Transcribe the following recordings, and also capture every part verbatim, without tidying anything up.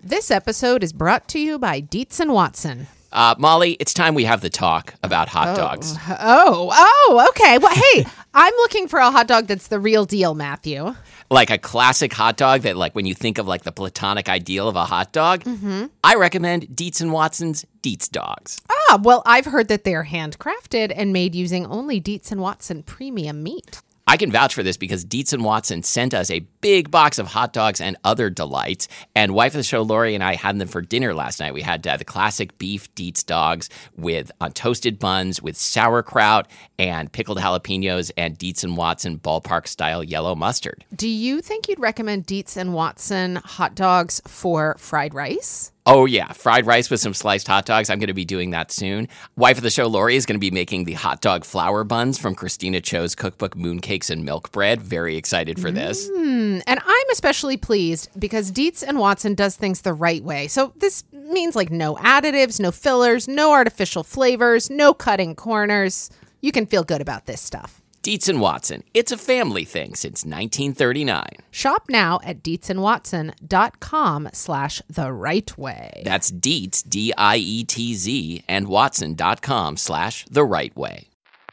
This episode is brought to you by Dietz and Watson. Uh, Molly, it's time we have the talk about hot oh. dogs. Oh, oh, okay. Well, hey, I'm looking for a hot dog that's the real deal, Matthew. Like a classic hot dog that, like, when you think of, like, the platonic ideal of a hot dog, mm-hmm. I recommend Dietz and Watson's Dietz Dogs. Ah, well, I've heard that they're handcrafted and made using only Dietz and Watson premium meat. I can vouch for this because Dietz and Watson sent us a big box of hot dogs and other delights. And wife of the show, Lori, and I had them for dinner last night. We had uh, the classic beef Dietz dogs with uh, toasted buns with sauerkraut and pickled jalapenos and Dietz and Watson ballpark-style yellow mustard. Do you think you'd recommend Dietz and Watson hot dogs for fried rice? Oh, yeah. Fried rice with some sliced hot dogs. I'm going to be doing that soon. Wife of the show, Lori, is going to be making the hot dog flour buns from Christina Cho's cookbook, Mooncakes and Milk Bread. Very excited for this. Mm, and I'm especially pleased because Dietz and Watson does things the right way. So this means like no additives, no fillers, no artificial flavors, no cutting corners. You can feel good about this stuff. Dietz and Watson. It's a family thing since nineteen thirty-nine. Shop now at dietzandwatson.com slash the right way. That's Dietz, D I E T Z, and watson.com slash the right way.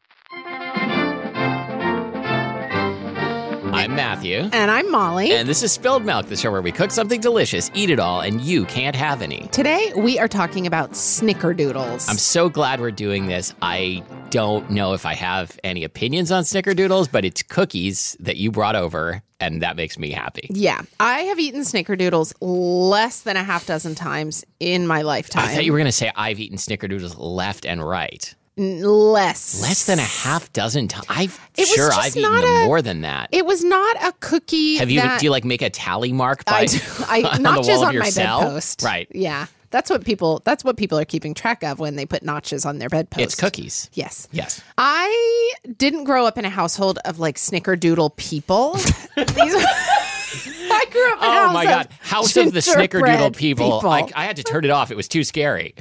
I'm Matthew. And I'm Molly. And this is Spilled Milk, the show where we cook something delicious, eat it all, and you can't have any. Today, we are talking about snickerdoodles. I'm so glad we're doing this. I don't know if I have any opinions on snickerdoodles, but it's cookies that you brought over, and that makes me happy. Yeah. I have eaten snickerdoodles less than a half dozen times in my lifetime. I thought you were going to say I've eaten snickerdoodles left and right. Less. Less than a half dozen times. I'm It was sure just I've eaten not them a- more than that. It was not a cookie Have you? that Do you like make a tally mark by I, do- I on notches the wall of on your my cell? bedpost. Right. Yeah. That's what people that's what people are keeping track of when they put notches on their bedpost. It's cookies. Yes. Yes. I didn't grow up in a household of like snickerdoodle people. These I grew up in a Oh house my of God! House of the gingerbread Snickerdoodle people. people. I, I had to turn it off. It was too scary.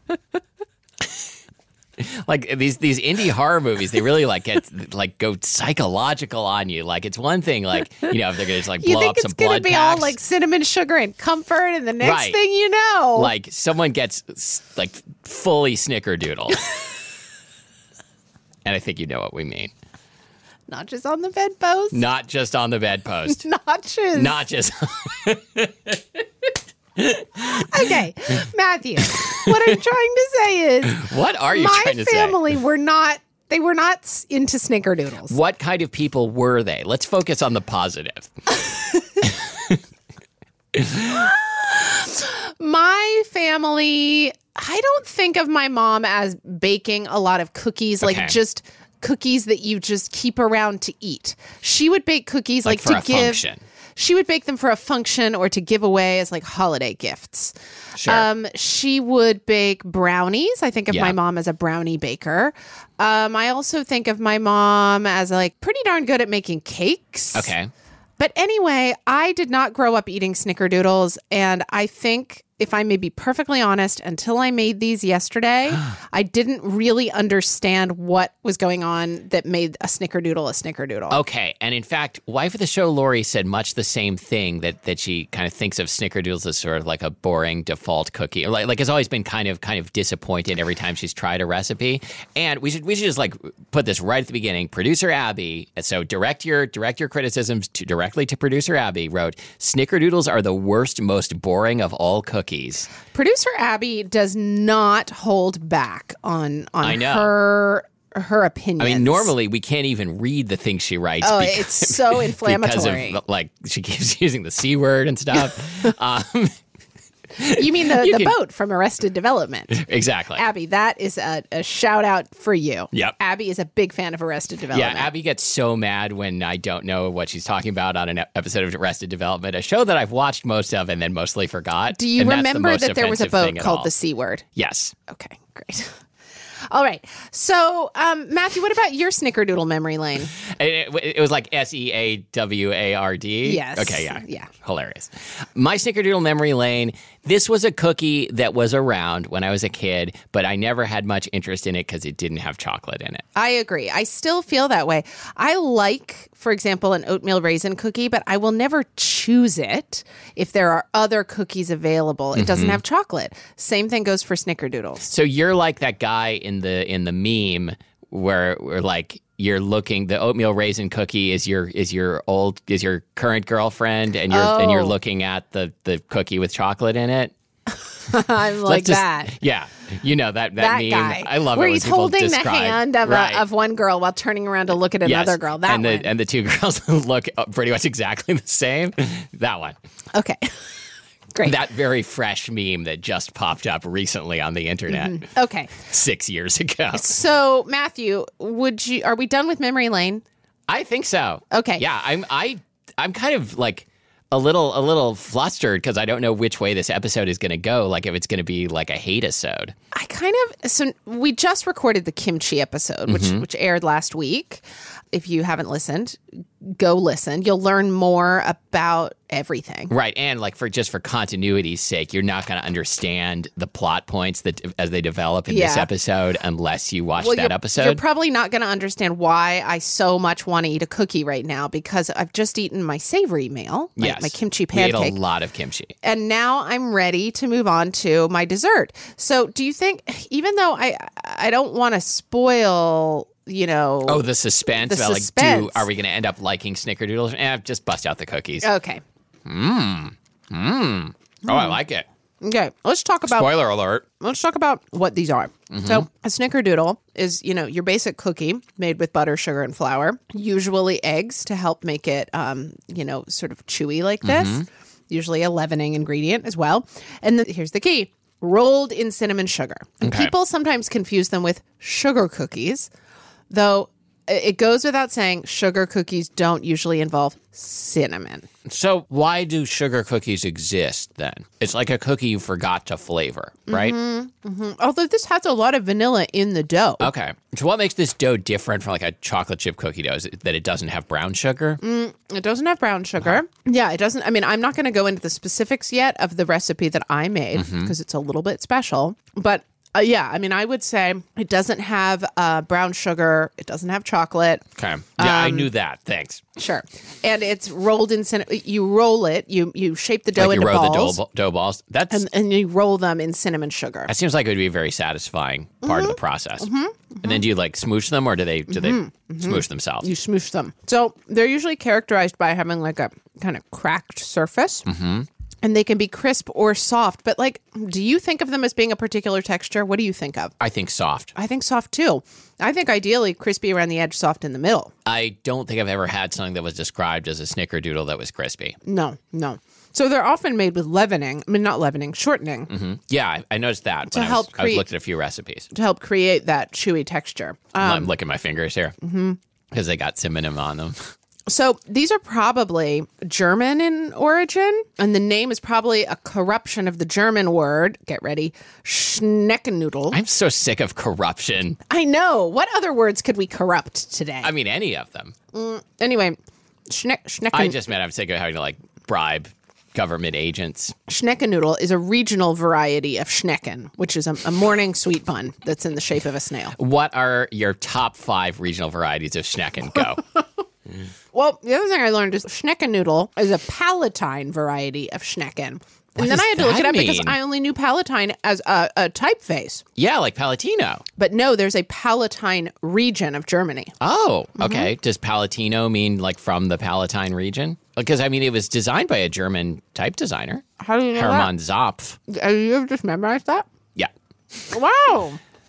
Like these these indie horror movies, they really like get like go psychological on you. Like it's one thing, like you know, if they're gonna just like You blow think up it's some gonna blood be packs. all like cinnamon sugar and comfort, and the next Right. thing you know, Like someone gets s- like fully snickerdoodle. And I think you know what we mean. notches on the bedpost, Not just on the bedpost. notches. Not just Okay, Matthew, what I'm trying to say is What are you my trying to say? family were not, they were not s- into snickerdoodles. What kind of people were they? Let's focus on the positive. My family, I don't think of my mom as baking a lot of cookies, Okay. like just cookies that you just keep around to eat. She would bake cookies Like like, for to a give. function. She would bake them for a function or to give away as like holiday gifts. Sure. Um, she would bake brownies. I think of Yeah. my mom as a brownie baker. Um, I also think of my mom as like pretty darn good at making cakes. Okay. But anyway, I did not grow up eating snickerdoodles. And I think, if I may be perfectly honest, until I made these yesterday, I didn't really understand what was going on that made a snickerdoodle a snickerdoodle. Okay, and in fact, wife of the show, Lori, said much the same thing, that that she kind of thinks of snickerdoodles as sort of like a boring default cookie, or like, like has always been kind of kind of disappointed every time she's tried a recipe. And we should we should just like put this right at the beginning. Producer Abby, so direct your direct your criticisms to directly to producer Abby, wrote, "Snickerdoodles are the worst, most boring of all cookies." Producer Abby does not hold back on on I know. her her opinions. I mean, normally we can't even read the things she writes. Oh, because, it's so inflammatory. Because of, like, she keeps using the C word and stuff. um, You mean the, You the can- boat from Arrested Development? exactly. Abby, that is a, a shout out for you. Yep. Abby is a big fan of Arrested Development. Yeah, Abby gets so mad when I don't know what she's talking about on an ep- episode of Arrested Development, a show that I've watched most of and then mostly forgot. Do you and that's the remember most that there was a offensive thing boat at called all. the C word? Yes. Okay, great. All right. So, um, Matthew, what about your snickerdoodle memory lane? It, it, it was like S E A W A R D. Yes. Okay, yeah. Yeah. Hilarious. My snickerdoodle memory lane, This was a cookie that was around when I was a kid, but I never had much interest in it because it didn't have chocolate in it. I agree. I still feel that way. I like, for example, an oatmeal raisin cookie, but I will never choose it if there are other cookies available. It mm-hmm. doesn't have chocolate. Same thing goes for Snickerdoodles. So you're like that guy in the in the meme where where like you're looking, the oatmeal raisin cookie is your is your old is your current girlfriend, and you're oh. and you're looking at the the cookie with chocolate in it. I'm like just, that. Yeah. You know, that, that, that meme. Guy. I love Where it when he's people holding describe. the hand of, right. a, of one girl while turning around to look at another yes. girl. That and the, one. And the two girls look pretty much exactly the same. That one. Okay. Great. That very fresh meme that just popped up recently on the internet. Mm-hmm. Okay. Six years ago. So, Matthew, would you? Are we done with memory lane? I think so. Okay. Yeah, I'm. I. I'm kind of like a little, a little flustered because I don't know which way this episode is going to go. Like, if it's going to be like a hate-isode. I kind of. So we just recorded the kimchi episode, which Mm-hmm. which aired last week. If you haven't listened, go listen. You'll learn more about everything. Right. And like for just for continuity's sake, you're not going to understand the plot points that as they develop in yeah. this episode unless you watch well, that you're, episode. You're probably not going to understand why I so much want to eat a cookie right now because I've just eaten my savory meal, my, yes. my kimchi We pancake. ate a lot of kimchi. And now I'm ready to move on to my dessert. So do you think, even though I I don't want to spoil... You know, oh, the suspense the about suspense. like, do are we going to end up liking Snickerdoodles? Eh, just bust out the cookies. Okay. Mmm. Mmm. Oh, I like it. Okay. Let's talk about. Spoiler alert. Let's talk about what these are. Mm-hmm. So, a Snickerdoodle is, you know, your basic cookie made with butter, sugar, and flour. Usually eggs to help make it, um, you know, sort of chewy like this. Mm-hmm. Usually a leavening ingredient as well. And the, here's the key: rolled in cinnamon sugar. And Okay. people sometimes confuse them with sugar cookies. Though it goes without saying, sugar cookies don't usually involve cinnamon. So why do sugar cookies exist then? It's like a cookie you forgot to flavor, right? Mm-hmm, mm-hmm. Although this has a lot of vanilla in the dough. Okay. So what makes this dough different from like a chocolate chip cookie dough? Is it that it doesn't have brown sugar? Mm, it doesn't have brown sugar. Yeah, it doesn't. I mean, I'm not going to go into the specifics yet of the recipe that I made because Mm-hmm. it's a little bit special. But Uh, yeah, I mean, I would say it doesn't have uh, brown sugar. It doesn't have chocolate. Okay. Yeah, I Um, knew that. Thanks. Sure. And it's rolled in cinnamon. You roll it. You you shape the dough Like you into roll balls. the dough, dough balls. That's and, and you roll them in cinnamon sugar. that seems like it would be a very satisfying part Mm-hmm. of the process. And then do you like smoosh them, or do they do they Mm-hmm. smoosh themselves? You smoosh them. So they're usually characterized by having like a kind of cracked surface. Mm-hmm. And they can be crisp or soft. But like, do you think of them as being a particular texture? What do you think of? I think soft. I think soft too. I think ideally crispy around the edge, soft in the middle. I don't think I've ever had something that was described as a snickerdoodle that was crispy. No, no. So they're often made with leavening. I mean, not leavening, shortening Mm-hmm. Yeah, I, I noticed that To when I, help was, I create- looked at a few recipes. to help create that chewy texture. Um, I'm licking my fingers here because mm-hmm. they got cinnamon on them. So these are probably German in origin, and the name is probably a corruption of the German word, get ready, Schneckennoodle. I'm so sick of corruption. I know. What other words could we corrupt today? I mean, any of them. Mm, anyway, Schneck, Schnecken, I just meant I'm sick of having to like bribe government agents. Schneckennoodle is a regional variety of Schnecken, which is a, a morning sweet bun that's in the shape of a snail. What are your top five regional varieties of Schnecken? Go. Well, the other thing I learned is Schneckennoodle is a Palatine variety of Schnecken. What And then does I had to look that it up because mean? I only knew Palatine as a, a typeface. Yeah, like Palatino. But no, there's a Palatine region of Germany. Oh, Mm-hmm. okay. Does Palatino mean like from the Palatine region? Because I mean, it was designed by a German type designer, How do you know Hermann Zopf. that? Uh, You just memorized that? Yeah. Wow.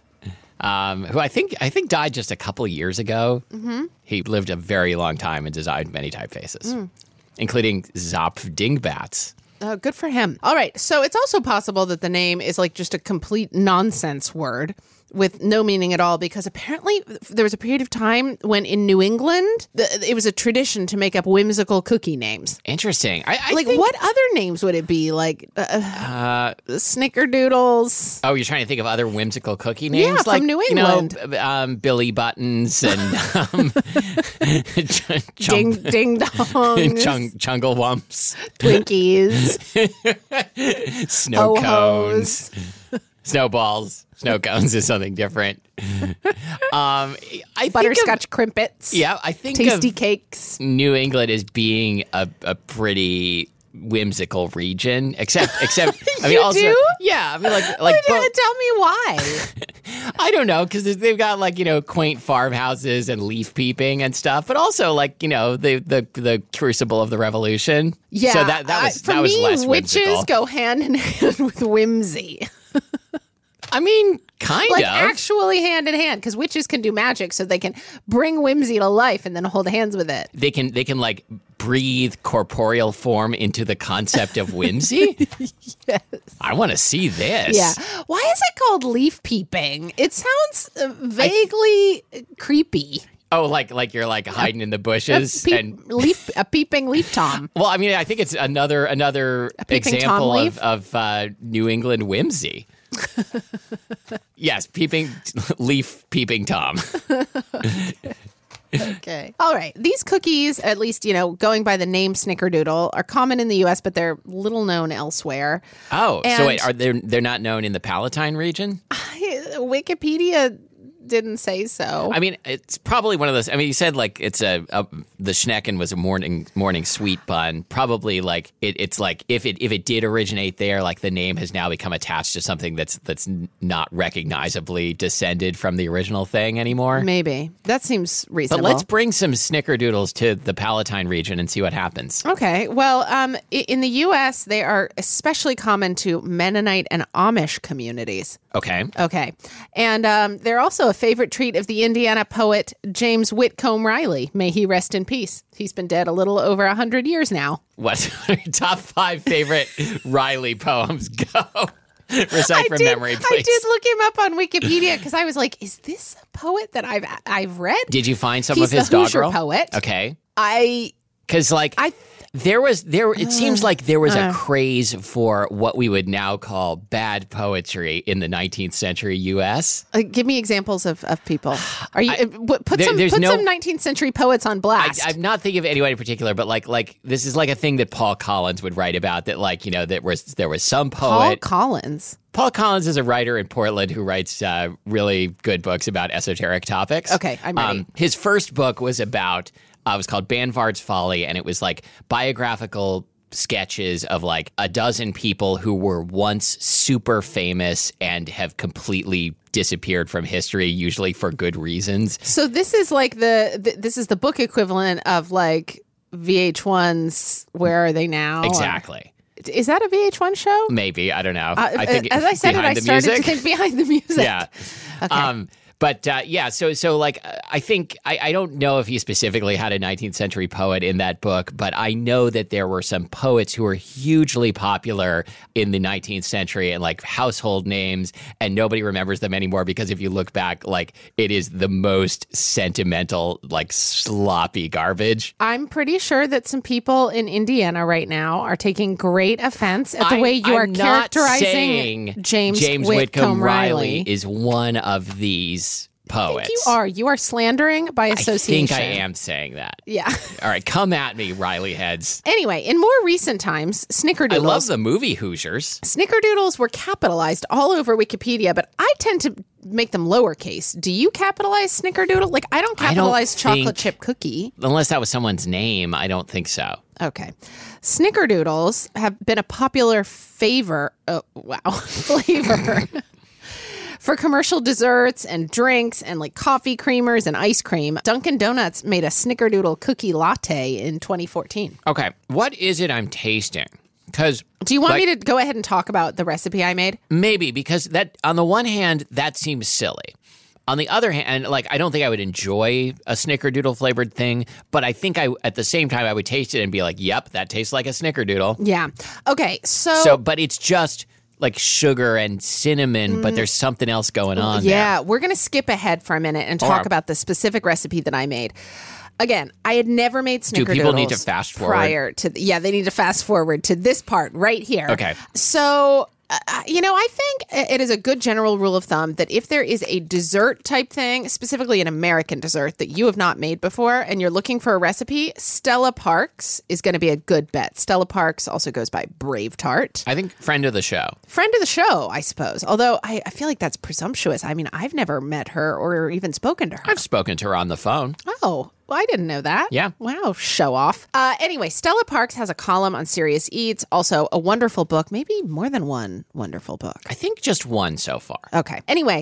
Um, who I think I think died just a couple years ago. Mm-hmm. He lived a very long time and designed many typefaces, Mm. including Zopf Dingbats. Uh, good for him. All right. So it's also possible that the name is like just a complete nonsense word. with no meaning at all, because apparently there was a period of time when in New England, the, it was a tradition to make up whimsical cookie names. Interesting. I, I like, think, what other names would it be? Like uh, uh, Snickerdoodles. Oh, you're trying to think of other whimsical cookie names? Yeah, from like, New England. You know, um, Billy Buttons and um, ch- Ding, chum- ding dongs. chung- Chungle Wumps. Twinkies. Snow Oh-hos. cones. Snowballs. Snow cones is something different. Um, I Butterscotch think crimpets. of, yeah, I think Tasty of cakes. New England as being a, a pretty whimsical region, except except I mean You also do? yeah, I mean like like Well, bo- tell me why. I don't know, because they've got like, you know, quaint farmhouses and leaf peeping and stuff, but also like, you know, the the, the crucible of the revolution. Yeah. so that that was uh, for that was me, less witches whimsical. go hand in hand with whimsy. I mean, kind Like of. actually hand in hand, because witches can do magic, so they can bring whimsy to life and then hold hands with it. They can they can like breathe corporeal form into the concept of whimsy. Yes. I want to see this. Yeah. Why is it called leaf peeping? It sounds uh, vaguely creepy. Oh, like like you're like hiding in the bushes Peep- and leaf, a peeping leaf tom. well, I mean, I think it's another another peeping example Tom of leaf? of uh, New England whimsy. Yes, peeping leaf peeping Tom. Okay. All right. These cookies, at least, you know, going by the name Snickerdoodle, are common in the U S, but they're little known elsewhere. Oh, And- so wait, are they they're not known in the Palatine region? Wikipedia didn't say so. I mean, it's probably one of those. I mean, you said like it's a, a the Schnecken was a morning morning sweet bun. Probably like it, it's like if it if it did originate there, like the name has now become attached to something that's that's not recognizably descended from the original thing anymore. Maybe. That seems But reasonable. let's bring some Snickerdoodles to the Palatine region and see what happens. Okay. Well, um, i- in the U S, they are especially common to Mennonite and Amish communities. Okay. Okay. And um, they're also a favorite treat of the Indiana poet James Whitcomb Riley. May he rest in peace. He's been dead a little over one hundred years now. What's your top five favorite Riley poems? Go. Recite I from did, memory, I please. did look him up on Wikipedia because I was like, is this a poet that I've I've read? Did you find some He's of his the Hoosier doggerel? poet. Okay. I Because like I there was there it seems like there was uh. a craze for what we would now call bad poetry in the nineteenth century U S. uh, give me examples of, of people. Are you I- uh, w- put there- some there's put no- some nineteenth century poets on I, blast? I'm not thinking of anyone in particular, but like like this is like a thing that Paul Collins would write about. That like you know that was there was some Paul poet. Collins. Paul Collins is a writer in Portland who writes uh, really good books about esoteric topics. Okay, I'm ready. his first book was about, uh, it was called Banvard's Folly, and it was like biographical sketches of like a dozen people who were once super famous and have completely disappeared from history, usually for good reasons. So this is like the th- this is the book equivalent of like V H one's Where Are They Now? Exactly. Is that a V H one show? Maybe. I don't know. Uh, I think as I said it, behind I the started music. to think behind the music. Yeah. Okay. Um, but uh, yeah, so so like uh, I think I, I don't know if he specifically had a nineteenth century poet in that book, but I know that there were some poets who were hugely popular in the nineteenth century and like household names, and nobody remembers them anymore because if you look back, like it is the most sentimental, like sloppy garbage. I'm pretty sure that some people in Indiana right now are taking great offense at the I'm- way you I'm are not characterizing saying James, James Whitcomb, Riley. is one of these poets. You are. You are slandering by I association. think I am saying that. Yeah. All right, come at me, Riley heads. Anyway, in more recent times, Snickerdoodles. I love the movie Hoosiers. Snickerdoodles were capitalized all over Wikipedia, but I tend to make them lowercase. Do you capitalize Snickerdoodle? Like, I don't I don't capitalize chocolate think- chip cookie. Unless that was someone's name, I don't think so. Okay. Snickerdoodles have been a popular favor. Oh, wow. Flavor. For commercial desserts and drinks and like coffee creamers and ice cream. Dunkin' Donuts made a Snickerdoodle cookie latte in twenty fourteen. Okay, what is it I'm tasting? Because Do you want like, me to go ahead and talk about the recipe I made? maybe because that on the one hand that seems silly. On the other hand, like I don't think I would enjoy a Snickerdoodle flavored thing, but I think I at the same time I would taste it and be like, "Yep, that tastes like a Snickerdoodle." Yeah. Okay. So, So, but it's just like sugar and cinnamon, mm. but there's something else going on yeah, there. We're going to skip ahead for a minute and talk or, about the specific recipe that I made. Again, I had never made snickerdoodles. Do people need to fast forward? Prior to, yeah, they need to fast forward to this part right here. Okay. So, uh, you know, I think it is a good general rule of thumb that if there is a dessert type thing, specifically an American dessert that you have not made before and you're looking for a recipe, Stella Parks is going to be a good bet. Stella Parks also goes by Brave Tart. I think friend of the show. Friend of the show, I suppose. Although I, I feel like that's presumptuous. I mean, I've never met her or even spoken to her. I've spoken to her on the phone. Oh, well, I didn't know that. Yeah. Wow, show off. Uh, anyway, Stella Parks has a column on Serious Eats, also a wonderful book, maybe more than one wonderful book. I think just one so far. Okay. Anyway,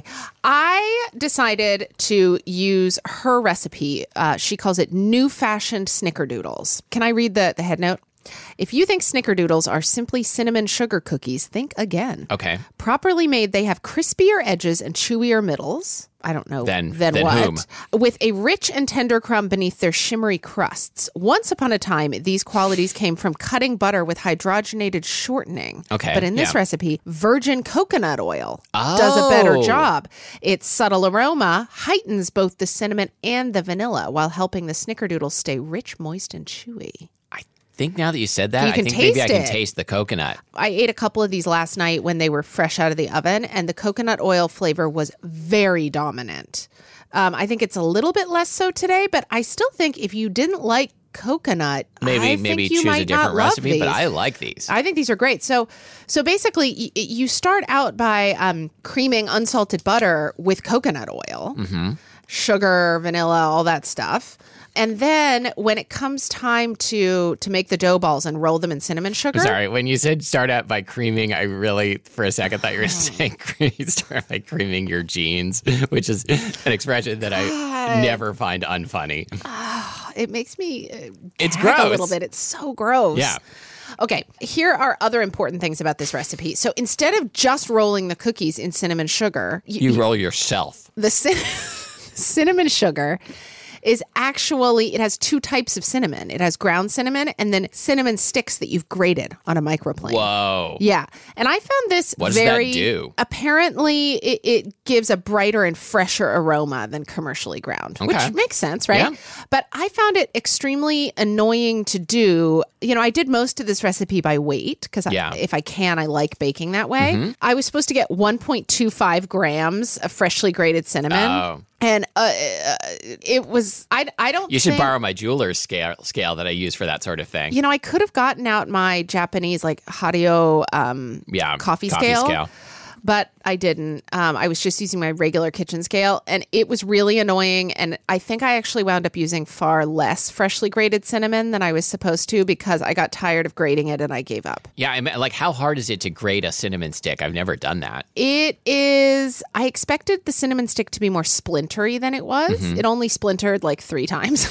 I decided to use her recipe. Uh, she calls it New Fashioned Snickerdoodles. Can I read the, the head note? If you think snickerdoodles are simply cinnamon sugar cookies, think again. Okay. Properly made, they have crispier edges and chewier middles. I don't know. Then, then, then what? whom? With a rich and tender crumb beneath their shimmery crusts. Once upon a time, these qualities came from cutting butter with hydrogenated shortening. Okay. But in this yeah. recipe, virgin coconut oil oh. does a better job. Its subtle aroma heightens both the cinnamon and the vanilla while helping the snickerdoodle stay rich, moist, and chewy. I think now that you said that, You I can think maybe I taste can it. taste the coconut. I ate a couple of these last night when they were fresh out of the oven, and the coconut oil flavor was very dominant. Um, I think it's a little bit less so today, but I still think if you didn't like coconut, maybe I maybe think you choose might a different not love recipe, these. but I like these. I think these are great. So, so basically, y- you start out by um, creaming unsalted butter with coconut oil, mm-hmm. sugar, vanilla, all that stuff. And then when it comes time to to make the dough balls and roll them in cinnamon sugar. Sorry, when you said start out by creaming, I really, for a second, thought you were saying start by creaming your jeans, which is an expression that I never find unfunny. Oh, it makes me uh, It's gag gross. a little bit. It's so gross. Yeah. Okay, here are other important things about this recipe. So instead of just rolling the cookies in cinnamon sugar, You roll yourself. the cin- cinnamon sugar is actually, it has two types of cinnamon. It has ground cinnamon and then cinnamon sticks that you've grated on a microplane. Whoa. Yeah. And I found this What does very, that do? apparently it, it gives a brighter and fresher aroma than commercially ground, Okay. which makes sense, right? Yeah. But I found it extremely annoying to do. You know, I did most of this recipe by weight because Yeah. if I can, I like baking that way. Mm-hmm. I was supposed to get one point two five grams of freshly grated cinnamon. Oh. And uh, uh, it was, I, I don't You should think, borrow my jeweler's scale scale that I use for that sort of thing. You know, I could have gotten out my Japanese, like, Hario um, yeah, coffee, coffee scale, scale. but I didn't. Um, I was just using my regular kitchen scale, and it was really annoying. And I think I actually wound up using far less freshly grated cinnamon than I was supposed to because I got tired of grating it and I gave up. Yeah, I mean, like, how hard is it to grate a cinnamon stick? I've never done that. It is, I expected the cinnamon stick to be more splintery than it was. Mm-hmm. It only splintered like three times.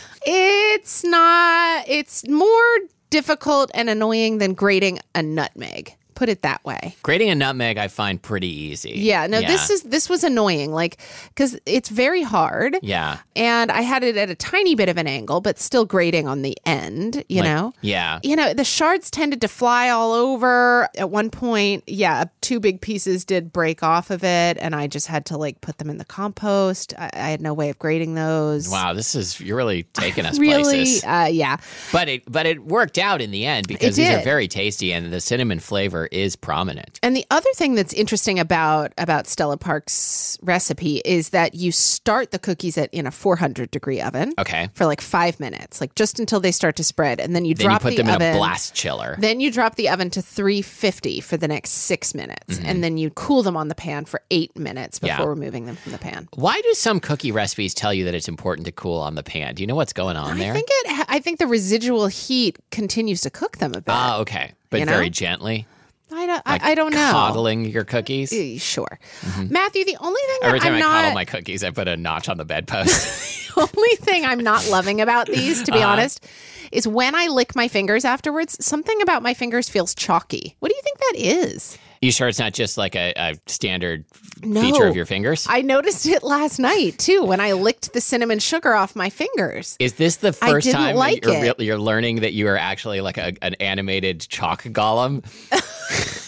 It's not, it's more difficult and annoying than grating a nutmeg. Put it that way. Grating a nutmeg, I find pretty easy. Yeah, no, this is this was annoying, like, because it's very hard. Yeah. And I had it at a tiny bit of an angle, but still grating on the end, you Like, know? Yeah. You know, the shards tended to fly all over. At one point, yeah, two big pieces did break off of it, and I just had to, like, put them in the compost. I, I had no way of grading those. Wow, this is, you're really taking us Really? places. Uh, yeah. But it but it worked out in the end because It these are did. very tasty and the cinnamon flavor is prominent. And the other thing that's interesting about about Stella Parks' recipe is that you start the cookies at in a four hundred degree oven. Okay. For like five minutes, like just until they start to spread, and then you Then you drop put the them oven. in a blast chiller. Then you drop the oven to three fifty for the next six minutes, Mm-hmm. and then you cool them on the pan for eight minutes before Yeah. removing them from the pan. Why do some cookie recipes tell you that it's important to cool on the pan? Do you know what's going on there? I think it. I think the residual heat continues to cook them a bit. Ah, okay. But You know? very gently. I don't. Like I, I don't know. Coddling your cookies. Eh, Sure, Matthew. The only thing that Every time I'm I not. coddle my cookies, I put a notch on the bedpost. The only thing I'm not loving about these, to be Uh-huh. honest, is when I lick my fingers afterwards, something about my fingers feels chalky. What do you think that is? You sure it's not just like a, a standard No. feature of your fingers? I noticed it last night, too, when I licked the cinnamon sugar off my fingers. Is this the I first didn't time like that you're, it. re- you're learning that you are actually like a, an animated chalk golem?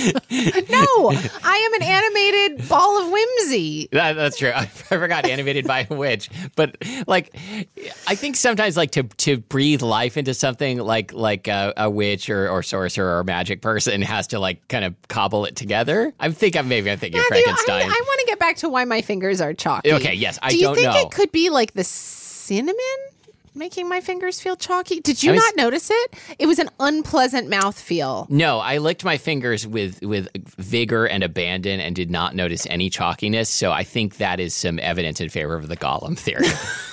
No, I am an animated ball of whimsy. That, that's true. I forgot animated by a witch, but like, I think sometimes like to to breathe life into something like like a, a witch or, or sorcerer or magic person has to like kind of cobble it together. I think I'm maybe I'm thinking Matthew, Frankenstein. I, I want to get back to why my fingers are chalky. Okay, yes, I Do you don't think know. it could be like the cinnamon making my fingers feel chalky? Did you I was- not notice it? It was an unpleasant mouthfeel. No, I licked my fingers with, with vigor and abandon and did not notice any chalkiness. So I think that is some evidence in favor of the Gollum theory.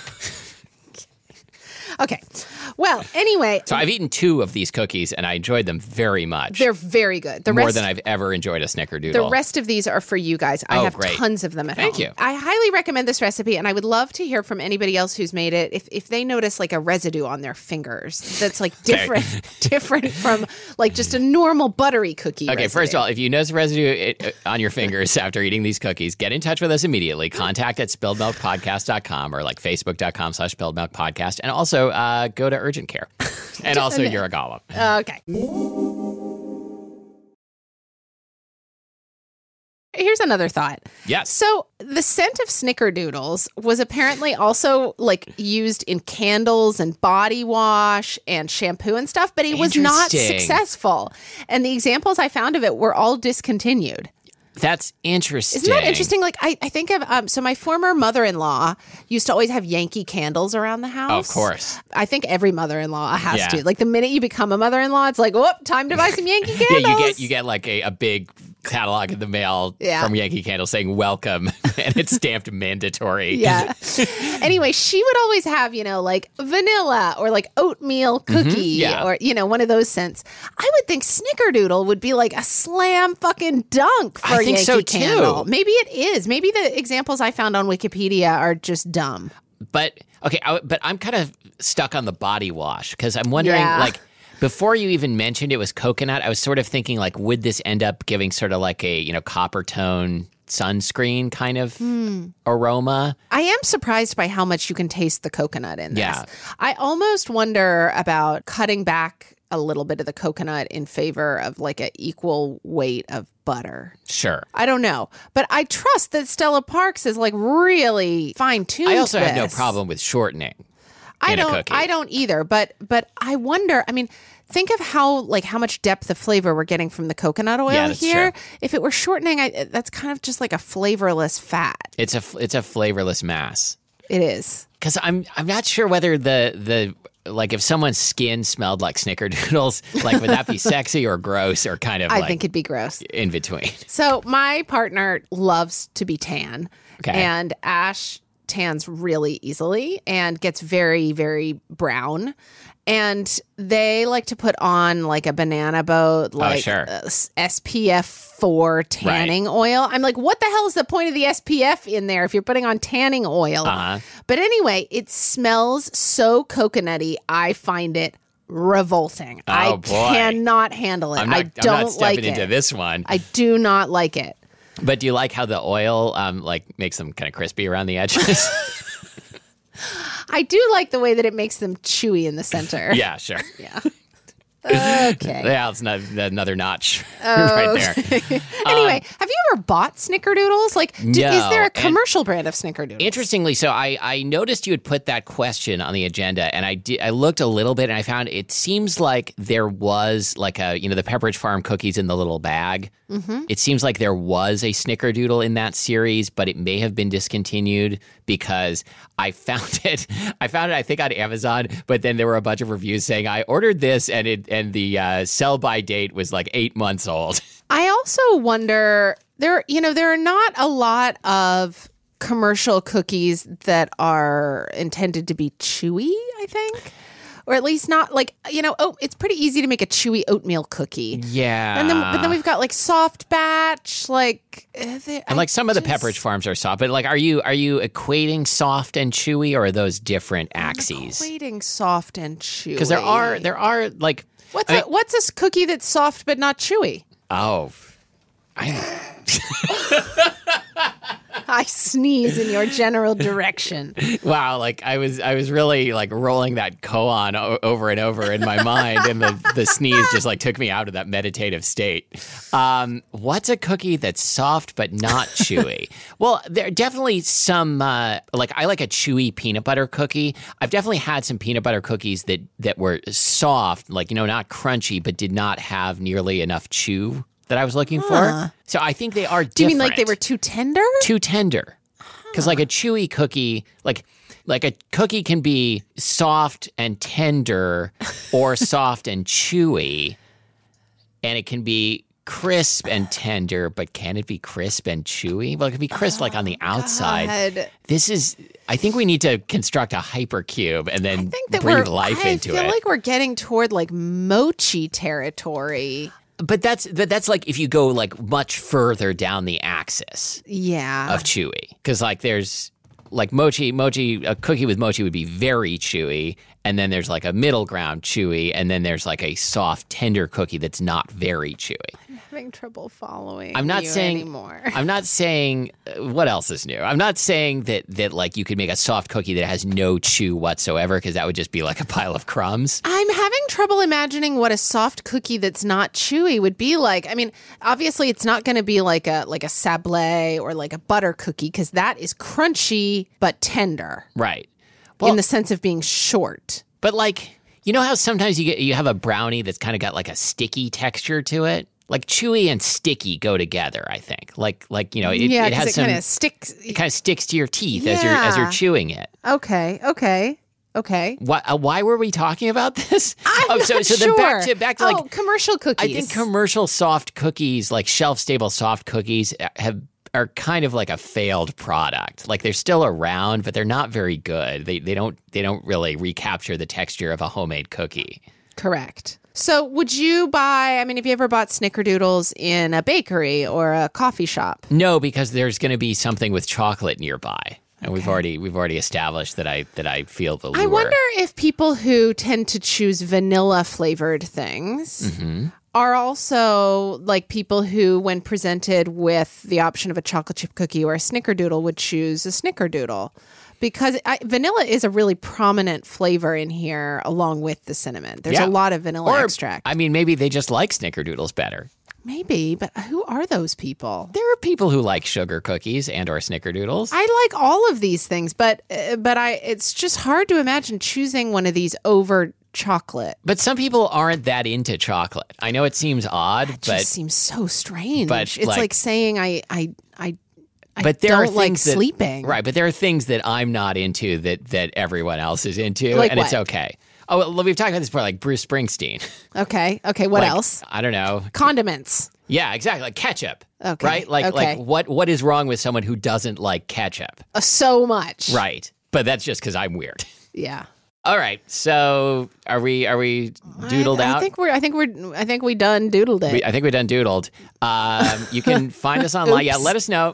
Okay. Well, anyway, So I've eaten two of these cookies and I enjoyed them very much. they're very good. The more rest, than I've ever enjoyed a snickerdoodle. The rest of these are for you guys. I Oh, have great. tons of them at Thank home. you. I highly recommend this recipe, and I would love to hear from anybody else who's made it. If if they notice like a residue on their fingers that's like different, different from like just a normal buttery cookie. Okay, residue. first of all, if you notice residue it, uh, on your fingers after eating these cookies, get in touch with us immediately. Contact at spilled milk podcast dot com or like facebook.com slash spilled milk podcast. And also uh, go to urgent care. And also you're a Gollum. Okay. Here's another thought. Yes. So the scent of snickerdoodles was apparently also like used in candles and body wash and shampoo and stuff, but it was not Interesting. successful. And the examples I found of it were all discontinued. That's interesting. Isn't that interesting? Like I, I think of um, so my former mother-in-law used to always have Yankee candles around the house. Of course. I think every mother-in-law has Yeah. to. Like the minute you become a mother-in-law, it's like, whoop, time to buy some Yankee Yeah, candles. you get you get like a, a big catalog in the mail Yeah. from Yankee Candle saying welcome and it's stamped mandatory. Yeah. Anyway, she would always have, you know, like vanilla or like oatmeal cookie yeah. or, you know, one of those scents. I would think snickerdoodle would be like a slam fucking dunk for I a think Yankee so, too. Candle. Maybe it is. Maybe the examples I found on Wikipedia are just dumb. But okay, I, but I'm kind of stuck on the body wash because I'm wondering, Yeah. like, before you even mentioned it was coconut, I was sort of thinking, like, would this end up giving sort of like a you know copper tone sunscreen kind of Hmm. aroma? I am surprised by how much you can taste the coconut in this. Yeah. I almost wonder about cutting back a little bit of the coconut in favor of like an equal weight of butter. Sure. I don't know, but I trust that Stella Parks is like really fine tuned. I also have no problem with shortening. I in a don't. cookie. I don't either. But but I wonder. I mean, think of how like how much depth of flavor we're getting from the coconut oil Yeah, that's here. true. If it were shortening, I, that's kind of just like a flavorless fat. It's a it's a flavorless mass. It is. Because I'm I'm not sure whether the the like if someone's skin smelled like snickerdoodles, like would that be sexy or gross or kind of I like think it'd be gross. in between? So my partner loves to be tan, Okay. and Ash tans really easily and gets very, very brown. And they like to put on like a banana boat, like sure. uh, S P F four tanning oil. I'm like, what the hell is the point of the S P F in there if you're putting on tanning oil? Uh-huh. But anyway, it smells so coconutty. I find it revolting. Oh, I boy. cannot handle it. I'm not, I I'm don't not stepping like into it. this one. I do not like it. But do you like how the oil um like makes them kind of crispy around the edges? I do like the way that it makes them chewy in the center. Yeah, sure. Yeah. Okay. Yeah, it's not, another notch right there. Anyway, have you ever bought Snickerdoodles? Like, do, is No, there a and- commercial brand of Snickerdoodles? Interestingly, so I, I noticed you had put that question on the agenda, and I did, I looked a little bit, and I found it seems like there was like a you know the Pepperidge Farm cookies in the little bag. Mm-hmm. It seems like there was a Snickerdoodle in that series, but it may have been discontinued because I found it. I found it, I think, on Amazon, but then there were a bunch of reviews saying I ordered this, and it and the uh, sell by date was like eight months old. I also wonder there. You know, there are not a lot of commercial cookies that are intended to be chewy. I think. Or at least not like, you know, oh, it's pretty easy to make a chewy oatmeal cookie. Yeah, And then, but then we've got like soft batch, like, uh, they, And like some of the just- Pepperidge Farms are soft, but like, are you are you equating soft and chewy, or are those different axes? Equating soft and chewy. Because there are there are like What's I a, mean- what's this cookie that's soft but not chewy? oh, I, I sneeze in your general direction. Wow, like I was I was really like rolling that koan o- over and over in my mind, and the, the sneeze just like took me out of that meditative state. Um, what's a cookie that's soft but not chewy? Well, there are definitely some, uh, like I like a chewy peanut butter cookie. I've definitely had some peanut butter cookies that, that were soft, like, you know, not crunchy, but did not have nearly enough chew that I was looking Huh. for. So I think they are different. Do you mean like they were too tender? Too tender. Because like a chewy cookie, like like a cookie can be soft and tender or soft and chewy, and it can be crisp and tender, but can it be crisp and chewy? Well, it can be crisp like on the outside. God. This is, I think we need to construct a hypercube and then I think that breathe we're, life I into feel it. like we're getting toward like mochi territory. But that's but that's like if you go like much further down the axis Yeah. of chewy, because like there's like mochi, mochi, a cookie with mochi would be very chewy, and then there's like a middle ground chewy, and then there's like a soft, tender cookie that's not very chewy. I'm having trouble following I'm not you saying anymore. I'm not saying uh, what else is new. I'm not saying that that like you could make a soft cookie that has no chew whatsoever, because that would just be like a pile of crumbs. I'm having trouble imagining what a soft cookie that's not chewy would be like. I mean, obviously it's not going to be like a like a sablé or like a butter cookie, because that is crunchy but tender Right. in the sense of being short. But like, you know how sometimes you get you have a brownie that's kind of got like a sticky texture to it? Like chewy and sticky go together, I think. Like like, you know, it, yeah, it because has it some kind of sticks. it kind of sticks to your teeth as you're as you're Yeah. chewing it. Okay, okay, okay. Why uh, why were we talking about this? I'm oh, so not so sure. then back to back to like oh, commercial cookies. I think commercial soft cookies, like shelf stable soft cookies, have are kind of like a failed product. Like they're still around, but they're not very good. They they don't they don't really recapture the texture of a homemade cookie. Correct. So would you buy, I mean, have you ever bought snickerdoodles in a bakery or a coffee shop? No, because there's going to be something with chocolate nearby. And we've already we've already established that I that I feel the lure. I wonder if people who tend to choose vanilla flavored things Mm-hmm. are also like people who, when presented with the option of a chocolate chip cookie or a snickerdoodle, would choose a snickerdoodle. Because I, vanilla is a really prominent flavor in here, along with the cinnamon. There's Yeah. a lot of vanilla Or, extract. I mean, maybe they just like snickerdoodles better. Maybe, but who are those people? There are people who like sugar cookies and or snickerdoodles. I like all of these things, but uh, but I it's just hard to imagine choosing one of these over chocolate. But some people aren't that into chocolate. I know it seems odd, It but just seems so strange. but, it's like, like- saying I I I I but there don't are like things that, sleeping. Right, but there are things that I'm not into that that everyone else is into, Like and it's what? okay. Oh, well, we've talked about this before, like Bruce Springsteen. Okay. Okay. What Like, else? I don't know. Condiments. Yeah, exactly. Like ketchup. Okay, Right? Like okay. like what what is wrong with someone who doesn't like ketchup? Uh, so much. Right. But that's just because I'm weird. Yeah. All right. So are we are we doodled I, out? I think we're. I think we're. I think we done doodled it. we, I think we're done doodled. Um, you can find us online. Yeah, Oops. let us know.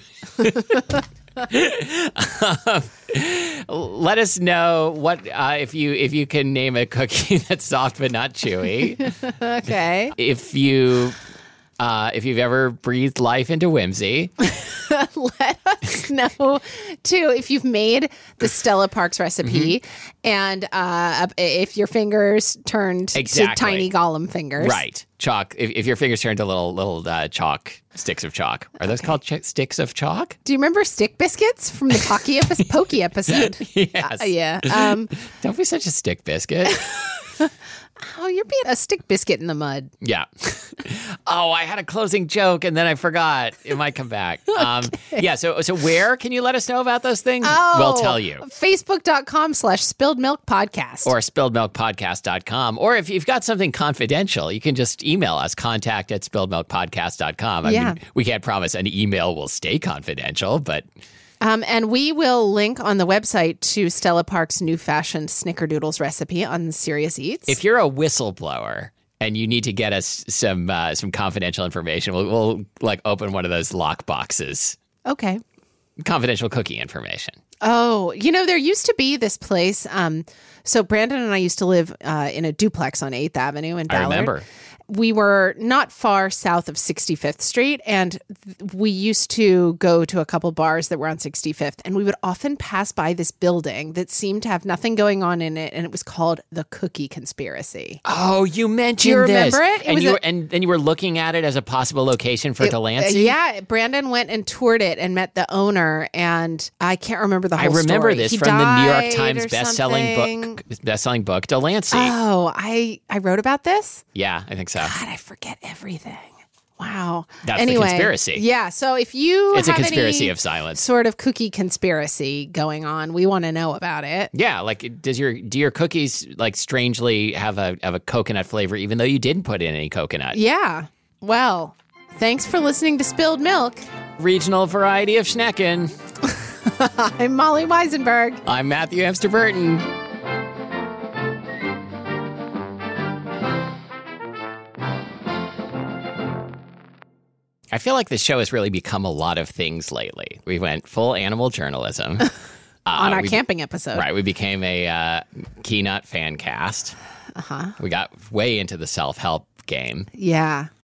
Um, let us know what uh, if you if you can name a cookie that's soft but not chewy. Okay. If you uh, if you've ever breathed life into whimsy. Let us know too if you've made the Stella Parks recipe, Mm-hmm. and uh, if your fingers turned Exactly. to tiny Gollum fingers. Right, chalk. If, if your fingers turn to little little uh, chalk sticks of chalk, are those called ch- sticks of chalk? Do you remember stick biscuits from the Pocky epi- Pokey episode? Yes. Uh, yeah. Um, Don't be such a stick biscuit. oh, you're being a stick biscuit in the mud. Yeah. Oh, I had a closing joke and then I forgot. It might come back. Um, yeah. So, so where can you let us know about those things? Oh, We'll tell you. Facebook.com slash spilled milk podcast. Or spilled milk podcast dot com. Or if you've got something confidential, you can just email us, contact at spilled milk podcast dot com. I Yeah. mean, we can't promise an email will stay confidential, but Um, and we will link on the website to Stella Park's new fashioned snickerdoodles recipe on Serious Eats. if you're a whistleblower and you need to get us some uh, some confidential information, we'll, we'll like open one of those lock boxes. okay. Confidential cookie information. Oh, you know, there used to be this place. Um, so Brandon and I used to live uh, in a duplex on eighth Avenue in Ballard. I remember. We were not far south of sixty-fifth Street, and th- we used to go to a couple bars that were on sixty-fifth, and we would often pass by this building that seemed to have nothing going on in it, and it was called the Cookie Conspiracy. Oh, you mentioned Do you remember this. it? It and was you a- were, and then you were looking at it as a possible location for It- Delancey? uh, yeah, Brandon went and toured it and met the owner, and I can't remember the I whole remember story. this He from the New York died Times or best-selling something. book, best-selling book, Delancey. Oh, I I wrote about this? Yeah, I think so. God, I forget everything. Wow. That's the anyway, conspiracy. Yeah. So if you It's a have conspiracy any of silence. sort of cookie conspiracy going on, we want to know about it. Yeah, like does your do your cookies like strangely have a have a coconut flavor even though you didn't put in any coconut? Yeah. Well, thanks for listening to Spilled Milk. Regional variety of Schnecken. I'm Molly Weisenberg. I'm Matthew Amster Burton. I feel like this show has really become a lot of things lately. We went full animal journalism. Uh, On our we, camping episode. Right, we became a uh, Keynut fan cast. Uh-huh. We got way into the self-help game. Yeah.